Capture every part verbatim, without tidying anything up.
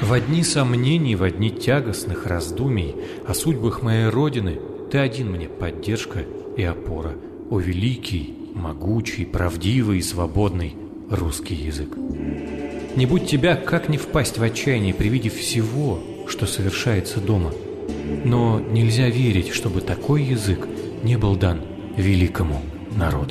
Во дни сомнений, во дни тягостных раздумий о судьбах моей Родины ты один мне поддержка и опора, о великий, могучий, правдивый и свободный русский язык. Не будь тебя, как не впасть в отчаяние при виде всего, что совершается дома. Но нельзя верить, чтобы такой язык не был дан великому народу.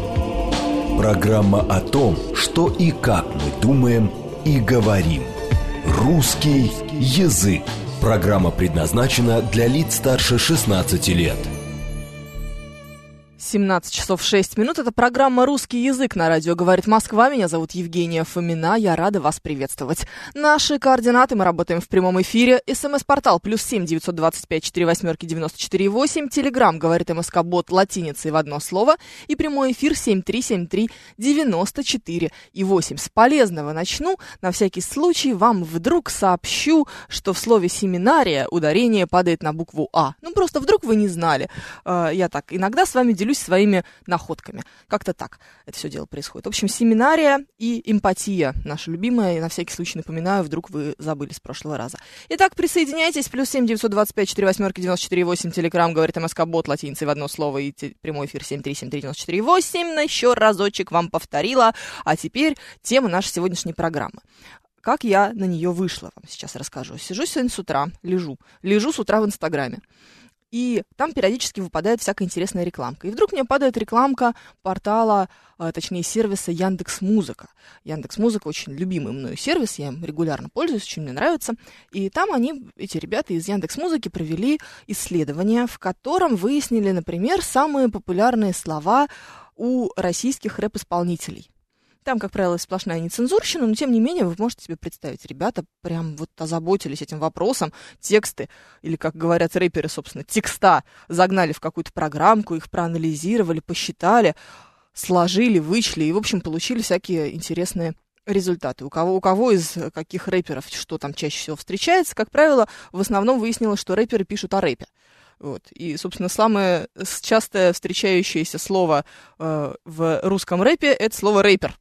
Программа о том, что и как мы думаем и говорим. Русский язык. Программа предназначена для лиц старше шестнадцати лет. семнадцать часов шесть минут. Это программа «Русский язык» на радио «Говорит Москва». Меня зовут Евгения Фомина. Я рада вас приветствовать. Наши координаты. Мы работаем в прямом эфире. СМС-портал плюс семь девятьсот двадцать пять четыре восьмерки девяносто четыре восемь. Телеграм «Говорит МСК-бот» латиницей в одно слово. И прямой эфир семь три семь три девяносто четыре восемь. С полезного начну. На всякий случай вам вдруг сообщу, что в слове «семинария» ударение падает на букву «А». Ну, просто вдруг вы не знали. Я так иногда с вами делюсь своими находками. Как-то так это все дело происходит. В общем, семинария и эмпатия наша любимая. И на всякий случай напоминаю, вдруг вы забыли с прошлого раза. Итак, присоединяйтесь. Плюс семь девятьсот двадцать пять четыре восьмерки девяносто четыре восемь. Телеграм «Говорит МСК-бот» латиницей в одно слово. И те, прямой эфир семь три семь три девяносто четыре восемь. Еще разочек вам повторила. А теперь тема нашей сегодняшней программы. Как я на нее вышла, вам сейчас расскажу. Сижу сегодня с утра, лежу. Лежу с утра в Инстаграме. И там периодически выпадает всякая интересная рекламка. И вдруг мне падает рекламка портала, а, точнее сервиса Яндекс.Музыка. Яндекс.Музыка очень любимый мною сервис, я им регулярно пользуюсь, очень мне нравится. И там они, эти ребята из Яндекс.Музыки, провели исследование, в котором выяснили, например, самые популярные слова у российских рэп-исполнителей. Там, как правило, сплошная нецензурщина, но, тем не менее, вы можете себе представить, ребята прям вот озаботились этим вопросом, тексты, или, как говорят рэперы, собственно, текста загнали в какую-то программку, их проанализировали, посчитали, сложили, вычли, и, в общем, получили всякие интересные результаты. У кого, у кого из каких рэперов что там чаще всего встречается, как правило, в основном выяснилось, что рэперы пишут о рэпе. Вот. И, собственно, самое часто встречающееся слово э, в русском рэпе — это слово «рэпер».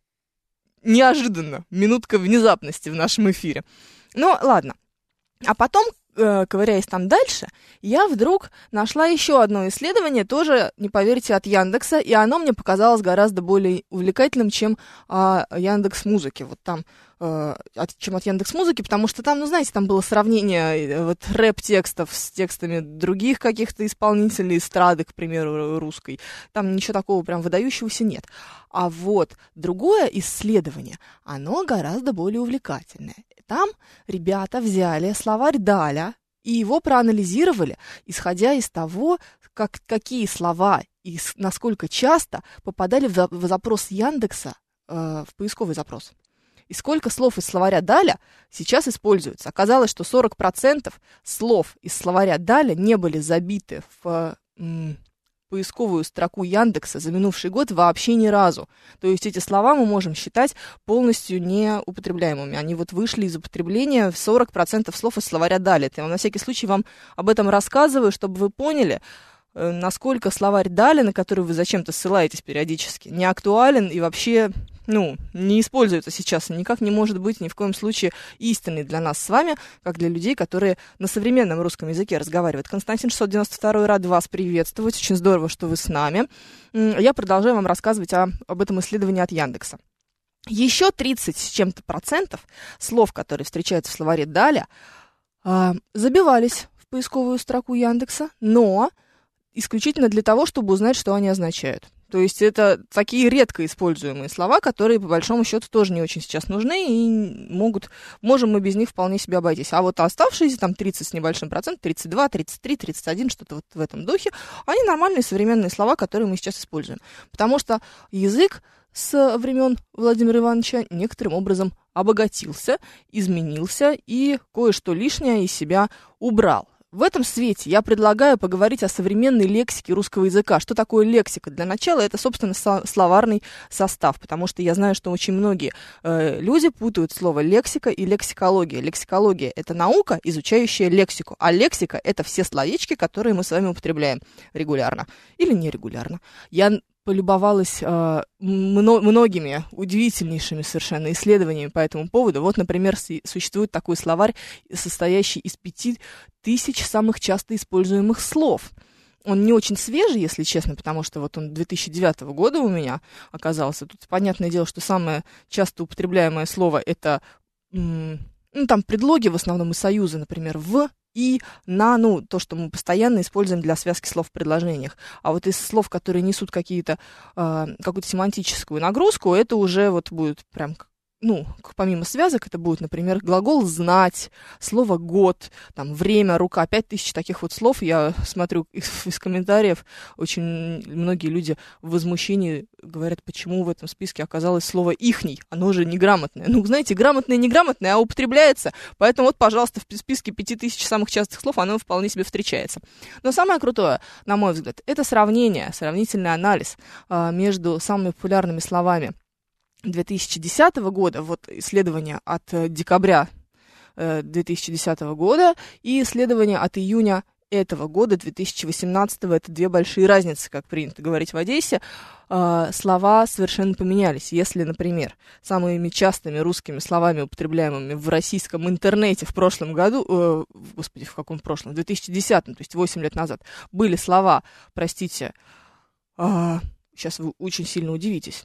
Неожиданно, минутка внезапности в нашем эфире. Ну, ладно. А потом, э, ковыряясь там дальше, я вдруг нашла еще одно исследование, тоже, не поверите, от Яндекса, и оно мне показалось гораздо более увлекательным, чем э, Яндекс.Музыки. Вот там, э, от, чем от Яндекс.Музыки, потому что там, ну, знаете, там было сравнение э, вот, рэп-текстов с текстами других каких-то исполнителей эстрады, к примеру, русской. Там ничего такого прям выдающегося нет. А вот другое исследование, оно гораздо более увлекательное. Там ребята взяли словарь Даля и его проанализировали, исходя из того, как, какие слова и насколько часто попадали в, за, в запрос Яндекса, э, в поисковый запрос. И сколько слов из словаря Даля сейчас используется. Оказалось, что сорок процентов слов из словаря Даля не были забиты в м, поисковую строку Яндекса за минувший год вообще ни разу. То есть эти слова мы можем считать полностью неупотребляемыми. Они вот вышли из употребления в сорок процентов слов из словаря Даля. Я на всякий случай вам об этом рассказываю, чтобы вы поняли, насколько словарь Даля, на который вы зачем-то ссылаетесь периодически, не актуален и вообще, ну, не используется сейчас, никак не может быть ни в коем случае истинный для нас с вами, как для людей, которые на современном русском языке разговаривают. Константин шестьсот девяносто два, рад вас приветствовать, очень здорово, что вы с нами. Я продолжаю вам рассказывать о, об этом исследовании от Яндекса. Еще тридцать с чем-то процентов слов, которые встречаются в словаре Даля, забивались в поисковую строку Яндекса, но исключительно для того, чтобы узнать, что они означают. То есть это такие редко используемые слова, которые, по большому счету, тоже не очень сейчас нужны, и могут, можем мы без них вполне себе обойтись. А вот оставшиеся там тридцать с небольшим процентом, тридцать два, тридцать три, тридцать один, что-то вот в этом духе, они нормальные современные слова, которые мы сейчас используем. Потому что язык с времен Владимира Ивановича некоторым образом обогатился, изменился и кое-что лишнее из себя убрал. В этом свете я предлагаю поговорить о современной лексике русского языка. Что такое лексика? Для начала это, собственно, со- словарный состав, потому что я знаю, что очень многие э, люди путают слово лексика и лексикология. Лексикология — это наука, изучающая лексику, а лексика — это все словечки, которые мы с вами употребляем регулярно или нерегулярно. Я полюбовалась э, мно- многими удивительнейшими совершенно исследованиями по этому поводу. Вот, например, с- существует такой словарь, состоящий из пяти тысяч самых часто используемых слов. Он не очень свежий, если честно, потому что вот он две тысячи девятого года у меня оказался. Тут понятное дело, что самое часто употребляемое слово — это, м- ну, там, предлоги в основном из союза, например, в, и, на, ну, то, что мы постоянно используем для связки слов в предложениях. А вот из слов, которые несут какие-то, э, какую-то семантическую нагрузку, это уже вот будет прям, ну, помимо связок, это будет, например, глагол «знать», слово «год», там, «время», «рука». Пять тысяч таких вот слов. Я смотрю из, из комментариев, очень многие люди в возмущении говорят, почему в этом списке оказалось слово «ихний». Оно же неграмотное. Ну, знаете, грамотное, неграмотное, а употребляется. Поэтому вот, пожалуйста, в списке пяти тысяч самых частых слов оно вполне себе встречается. Но самое крутое, на мой взгляд, это сравнение, сравнительный анализ а, между самыми популярными словами две тысячи десятого года, вот исследование от декабря две тысячи десятого года и исследование от июня этого года, две тысячи восемнадцатого, это две большие разницы, как принято говорить в Одессе. Слова совершенно поменялись. Если, например, самыми частыми русскими словами, употребляемыми в российском интернете в прошлом году, э, господи, в каком прошлом, в две тысячи десятом, то есть восемь лет назад, были слова, простите, э, сейчас вы очень сильно удивитесь,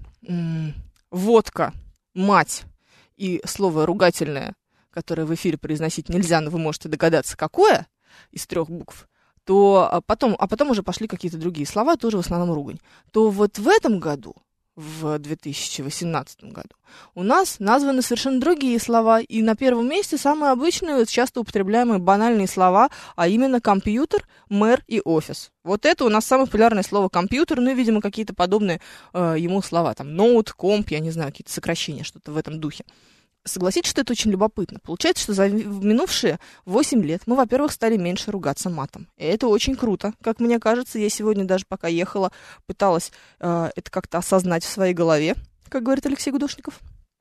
водка, мать и слово ругательное, которое в эфире произносить нельзя, но вы можете догадаться, какое из трех букв, то а потом, а потом уже пошли какие-то другие слова, тоже в основном ругань. То вот в этом году, в две тысячи восемнадцатом году, у нас названы совершенно другие слова, и на первом месте самые обычные, часто употребляемые банальные слова, а именно компьютер, мэр и офис. Вот это у нас самое популярное слово компьютер, ну и, видимо, какие-то подобные э, ему слова, там, ноут, комп, я не знаю, какие-то сокращения, что-то в этом духе. Согласитесь, что это очень любопытно. Получается, что за минувшие восемь лет мы, во-первых, стали меньше ругаться матом. И это очень круто, как мне кажется. Я сегодня даже пока ехала, пыталась э, это как-то осознать в своей голове, как говорит Алексей Гудошников.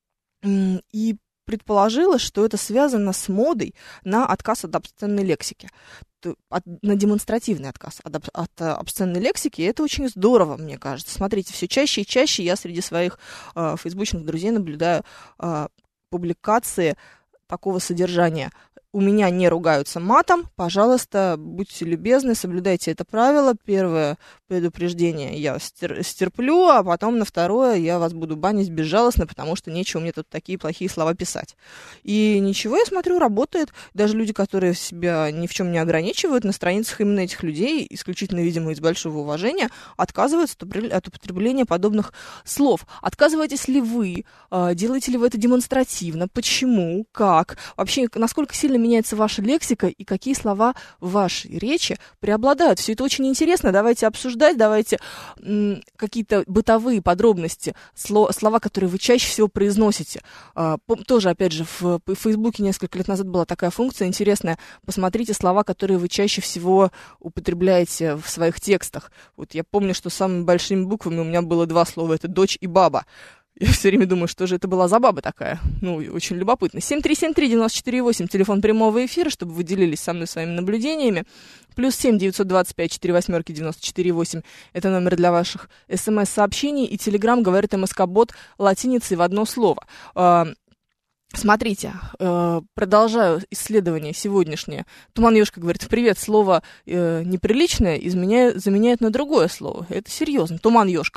И предположила, что это связано с модой на отказ от обсценной лексики. От, на демонстративный отказ от, от, от обсценной лексики. И это очень здорово, мне кажется. Смотрите, все чаще и чаще я среди своих э, фейсбучных друзей наблюдаю э, публикации такого содержания. У меня не ругаются матом, пожалуйста, будьте любезны, соблюдайте это правило. Первое предупреждение я стер- стерплю, а потом на второе я вас буду банить безжалостно, потому что нечего мне тут такие плохие слова писать. И ничего, я смотрю, работает. Даже люди, которые себя ни в чем не ограничивают, на страницах именно этих людей, исключительно, видимо, из большого уважения, отказываются от употребления подобных слов. Отказываетесь ли вы? Делаете ли вы это демонстративно? Почему? Как? Вообще, насколько сильно меняется ваша лексика и какие слова в вашей речи преобладают. Все это очень интересно. Давайте обсуждать, давайте м, какие-то бытовые подробности, сло, слова, которые вы чаще всего произносите. А, по, тоже, опять же, в, в Фейсбуке несколько лет назад была такая функция интересная. Посмотрите слова, которые вы чаще всего употребляете в своих текстах. Вот я помню, что самыми большими буквами у меня было два слова. Это дочь и баба. Я все время думаю, что же это была за баба такая. Ну, очень любопытно. семь три семь три девять четыре восемь, телефон прямого эфира, чтобы вы делились со мной своими наблюдениями. Плюс семь девятьсот двадцать пять четыре восемь девяносто четыре восемь. Это номер для ваших смс-сообщений. И телеграм говорит МСК-бот латиницей в одно слово. Смотрите, продолжаю исследование сегодняшнее. Туман-ёшка говорит, привет, слово неприличное изменяет, заменяет на другое слово. Это серьезно. Туман-ёшка.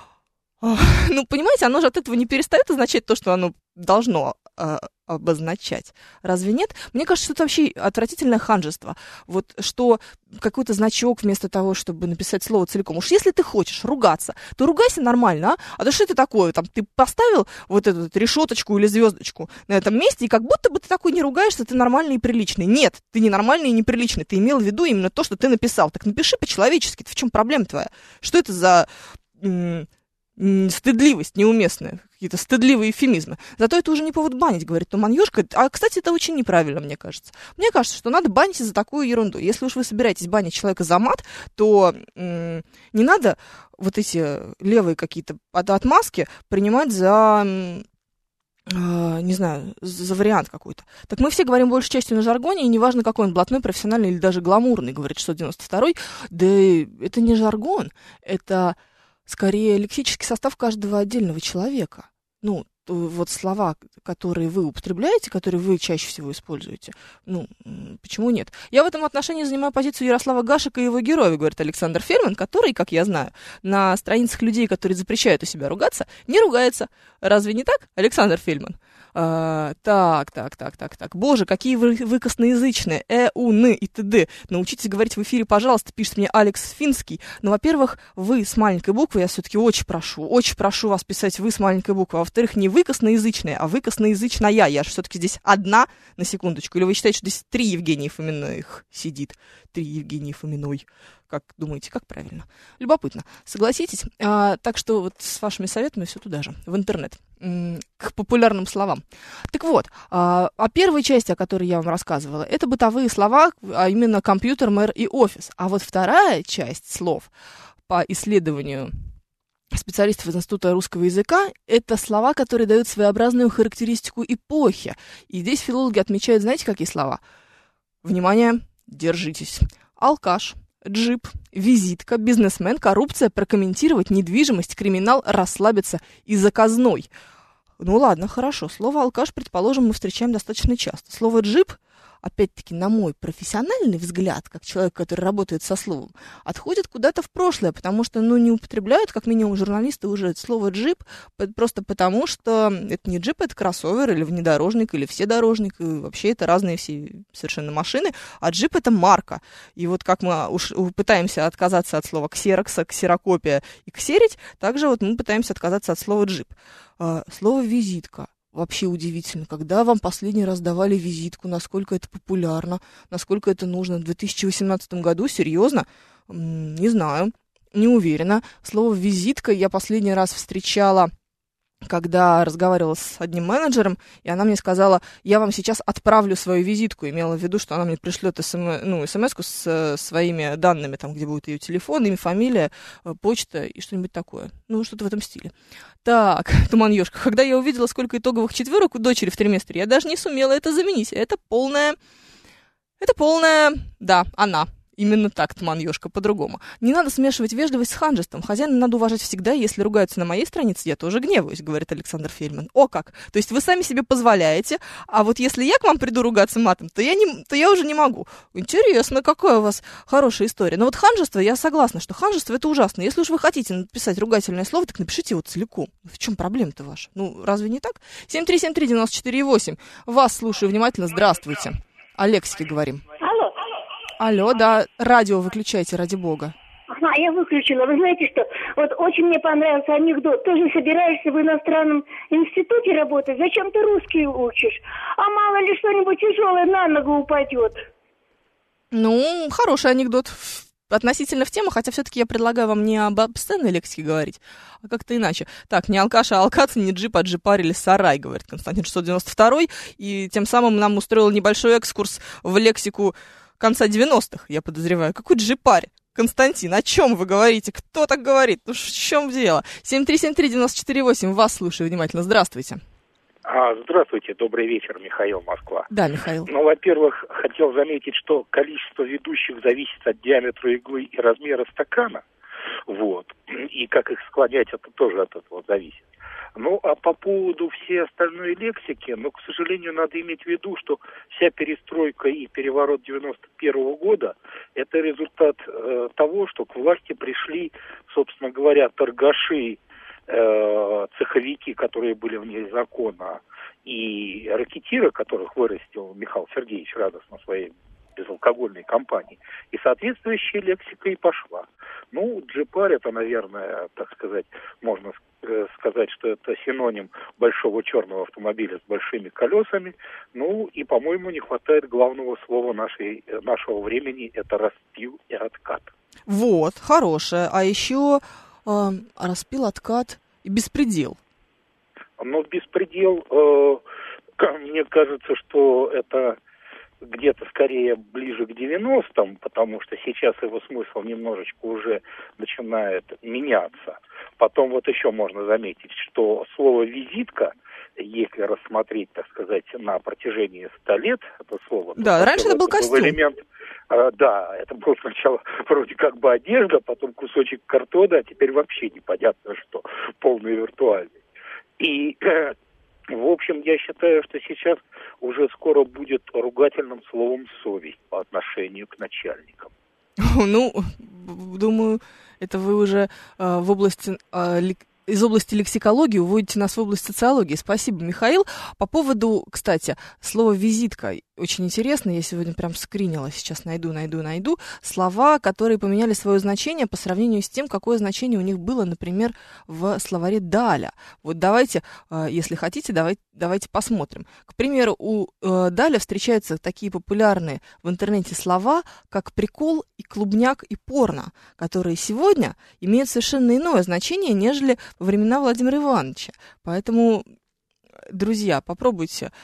Ну, понимаете, оно же от этого не перестает означать то, что оно должно э, обозначать. Разве нет? Мне кажется, что это вообще отвратительное ханжество. Вот что какой-то значок вместо того, чтобы написать слово целиком. Уж если ты хочешь ругаться, то ругайся нормально, а? А то что это такое? Там, ты поставил вот эту вот решеточку или звездочку на этом месте, и как будто бы ты такой не ругаешься, ты нормальный и приличный. Нет, ты не нормальный и неприличный. Ты имел в виду именно то, что ты написал. Так напиши по-человечески. В чем проблема твоя? Что это за... М- стыдливость неуместная, какие-то стыдливые эвфемизмы. Зато это уже не повод банить, говорит Туман-ёшка. А, кстати, это очень неправильно, мне кажется. Мне кажется, что надо банить за такую ерунду. Если уж вы собираетесь банить человека за мат, то м- не надо вот эти левые какие-то отмазки принимать за... М- не знаю, за вариант какой-то. Так мы все говорим большей частью на жаргоне, и неважно, какой он, блатной, профессиональный или даже гламурный, говорит шестьсот девяносто второй. Да это не жаргон, это... скорее лексический состав каждого отдельного человека. Ну, вот слова, которые вы употребляете, которые вы чаще всего используете, ну, почему нет? Я в этом отношении занимаю позицию Ярослава Гашека и его героя, говорит Александр Фельдман, который, как я знаю, на страницах людей, которые запрещают у себя ругаться, не ругается. Разве не так, Александр Фельдман? А, так, так, так, так, так. Боже, какие вы, вы косноязычные. Э, у, ны и т.д. Научитесь говорить в эфире, пожалуйста, пишет мне Алекс Финский. Но, во-первых, вы с маленькой буквы, я все-таки очень прошу, очень прошу вас писать вы с маленькой буквы. А во-вторых, не вы косноязычные, а вы косноязычная. Я же все-таки здесь одна, на секундочку. Или вы считаете, что здесь три Евгения Фоминых сидит? Три Евгения Фоминой. Как думаете, как правильно? Любопытно. Согласитесь? А, так что вот с вашими советами все туда же, в интернет, к популярным словам. Так вот, а, о первой части, о которой я вам рассказывала, это бытовые слова, а именно компьютер, мэр и офис. А вот вторая часть слов по исследованию специалистов из Института русского языка, это слова, которые дают своеобразную характеристику эпохи. И здесь филологи отмечают, знаете, какие слова? Внимание, держитесь. Алкаш, джип, визитка, бизнесмен, коррупция, прокомментировать, недвижимость, криминал, расслабиться и заказной. Ну ладно, хорошо. Слово алкаш, предположим, мы встречаем достаточно часто. Слово джип, опять-таки, на мой профессиональный взгляд, как человек, который работает со словом, отходит куда-то в прошлое, потому что, ну, не употребляют, как минимум, журналисты уже это слово джип, просто потому что это не джип, это кроссовер или внедорожник, или вседорожник, и вообще это разные все совершенно машины, а джип это марка. И вот как мы уж пытаемся отказаться от слова ксерокса, ксерокопия и ксерить, также вот мы пытаемся отказаться от слова джип. Слово визитка. Вообще удивительно, когда вам последний раз давали визитку, насколько это популярно, насколько это нужно. В две тысячи восемнадцатом году, серьезно, не знаю, не уверена. Слово «визитка» я последний раз встречала, когда разговаривала с одним менеджером, и она мне сказала, я вам сейчас отправлю свою визитку. Имела в виду, что она мне пришлет СМ, ну, смс-ку с своими данными, там, где будет ее телефон, имя, фамилия, почта и что-нибудь такое. Ну, что-то в этом стиле. Так, Туман-ёшка, когда я увидела, сколько итоговых четверок у дочери в триместре, я даже не сумела это заменить. Это полная... Это полная... Да, она. Именно так, Туман-ёшка, по-другому. Не надо смешивать вежливость с ханжеством. Хозяина надо уважать всегда, если ругаются на моей странице, я тоже гневаюсь, говорит Александр Фельдман. О как! То есть вы сами себе позволяете, а вот если я к вам приду ругаться матом, то я, не, то я уже не могу. Интересно, какая у вас хорошая история. Но вот ханжество, я согласна, что ханжество это ужасно. Если уж вы хотите написать ругательное слово, так напишите его целиком. В чем проблема-то ваша? Ну, разве не так? семь три семь три девяносто четыре восемь. Вас слушаю внимательно. Здравствуйте. О лексике говорим. Алло. Алло, да, радио выключайте, ради бога. Ага, я выключила. Вы знаете что, вот очень мне понравился анекдот. Ты же собираешься в иностранном институте работать, зачем ты русский учишь? А мало ли что-нибудь тяжелое на ногу упадет. Ну, хороший анекдот. Относительно в тему, хотя все-таки я предлагаю вам не об обсценной лексике говорить, а как-то иначе. Так, не алкаш, а алкац, не джип, а джипар или сарай, говорит Константин шестьсот девяносто второй, и тем самым нам устроил небольшой экскурс в лексику конца девяностых, я подозреваю. Какой джипарь? Константин, о чем вы говорите? Кто так говорит? Ну, в чем дело? семь три семь три девяносто четыре восемь, вас слушаю внимательно. Здравствуйте. А, здравствуйте, добрый вечер, Михаил, Москва. Да, Михаил. Ну, во-первых, хотел заметить, что количество ведущих зависит от диаметра иглы и размера стакана. Вот. И как их склонять, это тоже от этого зависит. Ну, а по поводу всей остальной лексики, ну, к сожалению, надо иметь в виду, что вся перестройка и переворот девяносто первого года – это результат э, того, что к власти пришли, собственно говоря, торгаши, э, цеховики, которые были вне закона, и ракетиры, которых вырастил Михаил Сергеевич радостно своей безалкогольной компании. И соответствующая лексика и пошла. Ну, джипар, это, наверное, так сказать, можно сказать, что это синоним большого черного автомобиля с большими колесами. Ну, и, по-моему, не хватает главного слова нашей, нашего времени, это распил и откат. Вот, хорошее. А еще э, распил, откат и беспредел. Ну, беспредел, э, мне кажется, что это где-то скорее ближе к девяностым, потому что сейчас его смысл немножечко уже начинает меняться. Потом вот еще можно заметить, что слово «визитка», если рассмотреть, так сказать, на протяжении ста лет, это слово... Да, раньше это был костюм. Элемент, А, да, это было сначала вроде как бы одежда, потом кусочек картона, а теперь вообще непонятно что, полный виртуальный. И, э, в общем, я считаю, что сейчас уже скоро будет ругательным словом совесть по отношению к начальникам. Ну, думаю, это вы уже э, в области... Э, из области лексикологии уводите нас в область социологии. Спасибо, Михаил. По поводу, кстати, слова «визитка». Очень интересно, я сегодня прям скринила, сейчас найду, найду, найду. Слова, которые поменяли свое значение по сравнению с тем, какое значение у них было, например, в словаре «Даля». Вот давайте, если хотите, давайте, давайте посмотрим. К примеру, у «Даля» встречаются такие популярные в интернете слова, как «прикол» и «клубняк» и «порно», которые сегодня имеют совершенно иное значение, нежели во времена Владимира Ивановича. Поэтому, друзья, попробуйте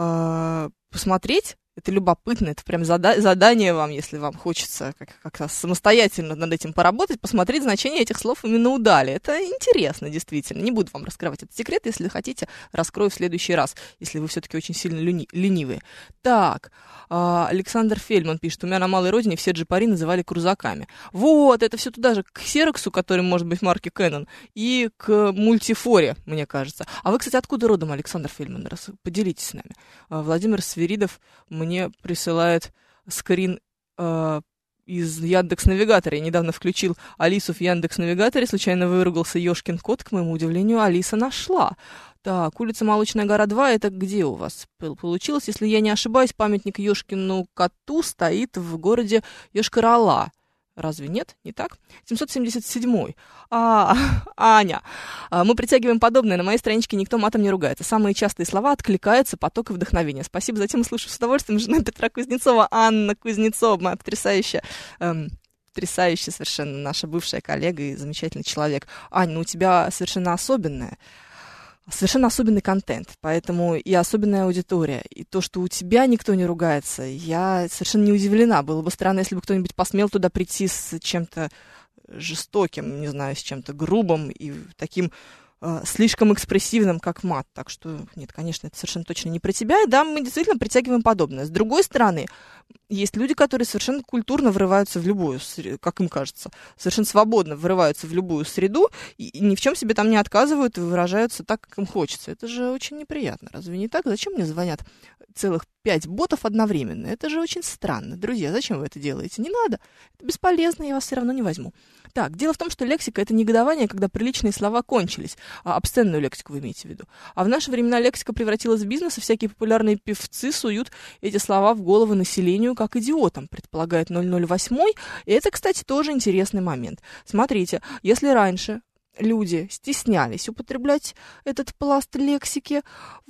э, посмотреть. Это любопытно, это прям зада- задание вам, если вам хочется как- как-то самостоятельно над этим поработать, посмотреть значение этих слов именно у Дали. Это интересно, действительно. Не буду вам раскрывать этот секрет, если хотите, раскрою в следующий раз, если вы все-таки очень сильно люни- ленивые. Так, э, Александр Фельдман пишет, у меня на малой родине все джипари называли крузаками. Вот, это все туда же к Xerox, который может быть марки Canon, и к мультифоре, мне кажется. А вы, кстати, откуда родом, Александр Фельдман? Раз, поделитесь с нами. Э, Владимир Свиридов мне мне присылает скрин э, из Яндекс.Навигатора. Я недавно включил Алису в Яндекс.Навигаторе, случайно выругался ёшкин кот, к моему удивлению, Алиса нашла. Так, улица Молочная гора два, это где у вас получилось? Если я не ошибаюсь, памятник ёшкину коту стоит в городе Йошкар-Ола. Разве нет? Не так? семьсот семьдесят седьмой. А, Аня. Мы притягиваем подобное. На моей страничке никто матом не ругается. Самые частые слова откликаются поток и вдохновение. Спасибо за тему. Слушаю с удовольствием. Жена Петра Кузнецова, Анна Кузнецова, моя потрясающая, эм, потрясающая совершенно наша бывшая коллега и замечательный человек. Ань, ну у тебя совершенно особенная. Совершенно особенный контент, поэтому и особенная аудитория. И то, что у тебя никто не ругается, я совершенно не удивлена. Было бы странно, если бы кто-нибудь посмел туда прийти с чем-то жестоким, не знаю, с чем-то грубым и таким э, слишком экспрессивным, как мат. Так что, нет, конечно, это совершенно точно не про тебя. И да, мы действительно притягиваем подобное. С другой стороны, есть люди, которые совершенно культурно врываются в любую среду, как им кажется, совершенно свободно врываются в любую среду и ни в чем себе там не отказывают и выражаются так, как им хочется. Это же очень неприятно. Разве не так? Зачем мне звонят целых пять ботов одновременно? Это же очень странно. Друзья, зачем вы это делаете? Не надо. Это бесполезно, я вас все равно не возьму. Так, дело в том, что лексика — это негодование, когда приличные слова кончились. А обсценную лексику вы имеете в виду. А в наши времена лексика превратилась в бизнес, и всякие популярные певцы суют эти слова в головы населению как идиотам, предполагает ноль ноль восемь. И это, кстати, тоже интересный момент. Смотрите, если раньше люди стеснялись употреблять этот пласт лексики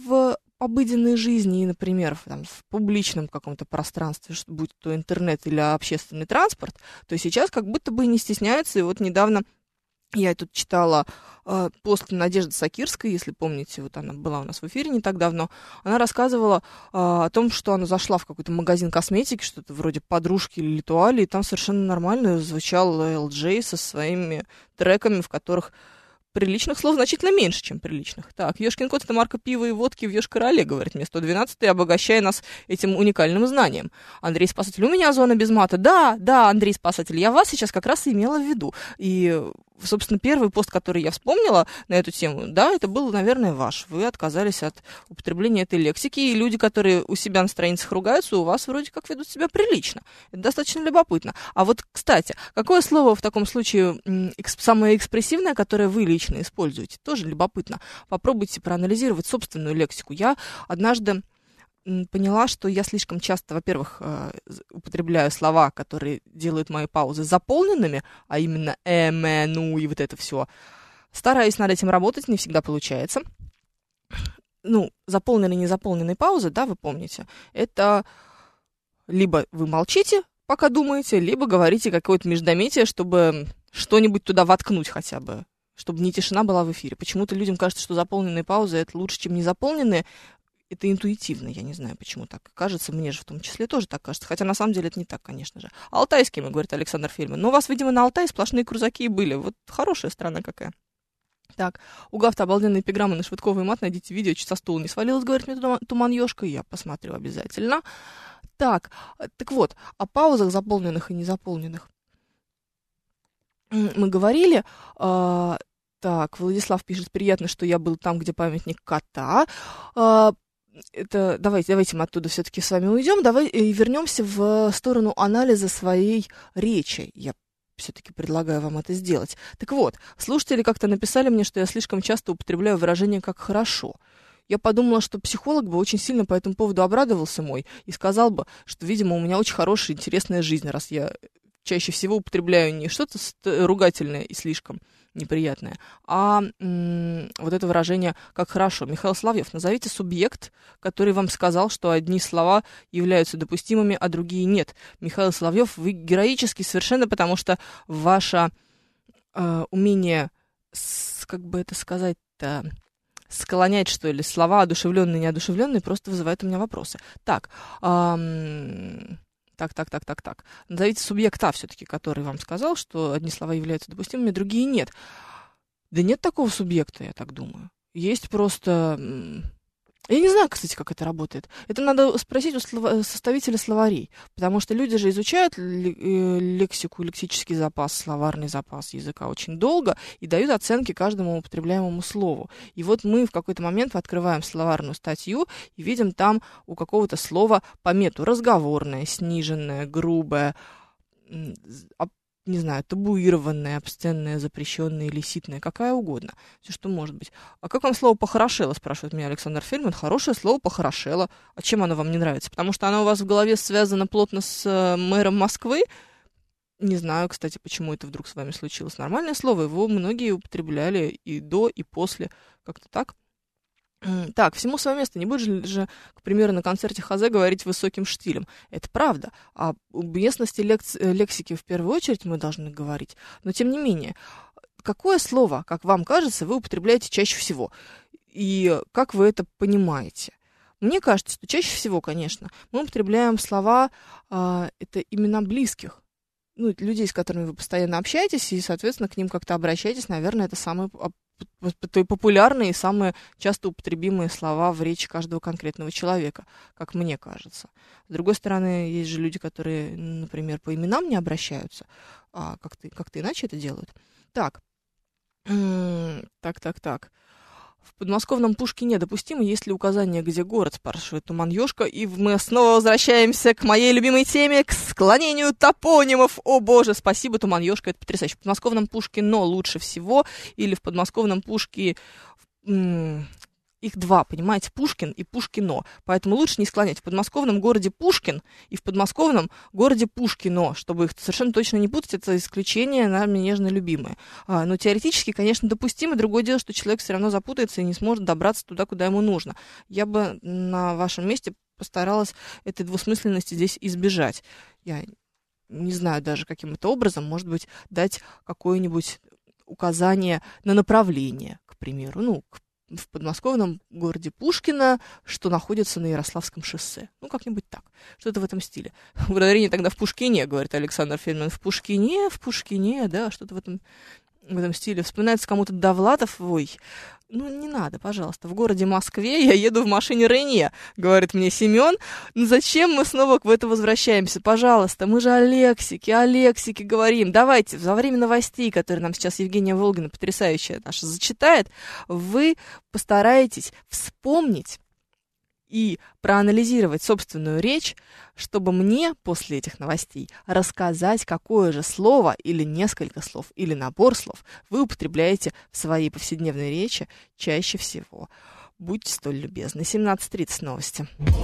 в обыденной жизни и, например, там, в публичном каком-то пространстве, будь то интернет или общественный транспорт, то сейчас как будто бы не стесняются. И вот недавно я тут читала э, пост Надежды Сакирской, если помните, вот она была у нас в эфире не так давно. Она рассказывала э, о том, что она зашла в какой-то магазин косметики, что-то вроде подружки или Литуали, и там совершенно нормально звучал эл джей со своими треками, в которых приличных слов значительно меньше, чем приличных. Так, ёшкин кот — это марка пива и водки в Йошкар-Оле, говорит мне сто двенадцатый, обогащая нас этим уникальным знанием. Андрей Спасатель, у меня зона без мата. Да, да, Андрей Спасатель, я вас сейчас как раз и имела в виду. И, собственно, первый пост, который я вспомнила на эту тему, да, это был, наверное, ваш. Вы отказались от употребления этой лексики, и люди, которые у себя на страницах ругаются, у вас вроде как ведут себя прилично. Это достаточно любопытно. А вот, кстати, какое слово в таком случае эксп- самое экспрессивное, которое вы лично используете? Тоже любопытно. Попробуйте проанализировать собственную лексику. Я однажды поняла, что я слишком часто, во-первых, употребляю слова, которые делают мои паузы заполненными, а именно э, мэ, ну и вот это все. Стараюсь над этим работать, не всегда получается. Ну, заполненные и незаполненные паузы, да, вы помните, это либо вы молчите, пока думаете, либо говорите какое-то междометие, чтобы что-нибудь туда воткнуть хотя бы, чтобы не тишина была в эфире. Почему-то людям кажется, что заполненные паузы — это лучше, чем незаполненные. Это интуитивно, я не знаю, почему так кажется, мне же в том числе тоже так кажется, хотя на самом деле это не так, конечно же. Алтайскими, говорит Александр Фельдман. Но у вас, видимо, на Алтае сплошные крузаки и были. Вот хорошая страна какая. Так, у Гафта обалденные эпиграммы на Швыдкова и мат. Найдите видео, чуть со стула не свалилась, говорит мне Туман Ёшка. Я посмотрю обязательно. Так, так вот, о паузах заполненных и незаполненных мы говорили. Э, так, Владислав пишет: приятно, что я был там, где памятник кота. Э, это, давайте, давайте мы оттуда все-таки с вами уйдем, давай и вернемся в сторону анализа своей речи. Я все-таки предлагаю вам это сделать. Так вот, слушатели как-то написали мне, что я слишком часто употребляю выражение «как хорошо». Я подумала, что психолог бы очень сильно по этому поводу обрадовался мой и сказал бы, что, видимо, у меня очень хорошая, интересная жизнь, раз я чаще всего употребляю не что-то ругательное и слишком неприятное, а м- вот это выражение «как хорошо». Михаил Соловьев, назовите субъект, который вам сказал, что одни слова являются допустимыми, а другие нет. Михаил Соловьев, вы героический совершенно, потому что ваше э, умение, с, как бы это сказать-то, склонять, что ли, слова одушевленные и неодушевленные, просто вызывает у меня вопросы. Так, эм... Так, так, так, так, так. Назовите субъекта все-таки, который вам сказал, что одни слова являются допустимыми, другие нет. Да нет такого субъекта, я так думаю. Есть просто... Я не знаю, кстати, как это работает. Это надо спросить у слов... составителя словарей, потому что люди же изучают лексику, лексический запас, словарный запас языка очень долго и дают оценки каждому употребляемому слову. И вот мы в какой-то момент открываем словарную статью и видим там у какого-то слова помету разговорное, сниженное, грубое, не знаю, табуированное, обсценное, запрещенное или ситное, какая угодно, все, что может быть. А как вам слово «похорошело», спрашивает меня Александр Фельдман. Хорошее слово «похорошело». А чем оно вам не нравится? Потому что оно у вас в голове связано плотно с э, мэром Москвы? Не знаю, кстати, почему это вдруг с вами случилось. Нормальное слово, его многие употребляли и до, и после, как-то так. Так, всему свое место. Не будешь же, к примеру, на концерте Хазе говорить высоким штилем. Это правда. О уместности лекс- лексики в первую очередь мы должны говорить. Но тем не менее, какое слово, как вам кажется, вы употребляете чаще всего? И как вы это понимаете? Мне кажется, что чаще всего, конечно, мы употребляем слова, э, это имена близких. Ну, людей, с которыми вы постоянно общаетесь, и, соответственно, к ним как-то обращаетесь. Наверное, это самые популярные и самые часто употребимые слова в речи каждого конкретного человека, как мне кажется. С другой стороны, есть же люди, которые, например, по именам не обращаются, а как-то, как-то иначе это делают. Так, так, так, так. В подмосковном Пушкине допустимо, есть ли указание, где город, спрашивает Туман Ёшка, и мы снова возвращаемся к моей любимой теме, к склонению топонимов. О боже, спасибо, Туман Ёшка, это потрясающе. В подмосковном Пушкино лучше всего, или в подмосковном Пушки... Их два, понимаете, Пушкин и Пушкино. Поэтому лучше не склонять. В подмосковном городе Пушкин и в подмосковном городе Пушкино, чтобы их совершенно точно не путать, это исключение нами нежно любимое. А, но теоретически, конечно, допустимо. Другое дело, что человек все равно запутается и не сможет добраться туда, куда ему нужно. Я бы на вашем месте постаралась этой двусмысленности здесь избежать. Я не знаю даже, каким это образом, может быть, дать какое-нибудь указание на направление, к примеру, ну, к в подмосковном городе Пушкино, что находится на Ярославском шоссе. Ну, как-нибудь так. Что-то в этом стиле. Ударение тогда в Пушкине, говорит Александр Фельдман. В Пушкине, в Пушкине, да, что-то в этом, в этом стиле. Вспоминается кому-то Довлатов. Ой, ну, не надо, пожалуйста. В городе Москве я еду в машине Рене, говорит мне Семен. Ну, зачем мы снова в это возвращаемся? Пожалуйста, мы же о лексике, о лексике говорим. Давайте, во время новостей, которые нам сейчас Евгения Волгина, потрясающая наша, зачитает, вы постараетесь вспомнить и проанализировать собственную речь, чтобы мне после этих новостей рассказать, какое же слово или несколько слов, или набор слов вы употребляете в своей повседневной речи чаще всего. Будьте столь любезны. семнадцать тридцать новости.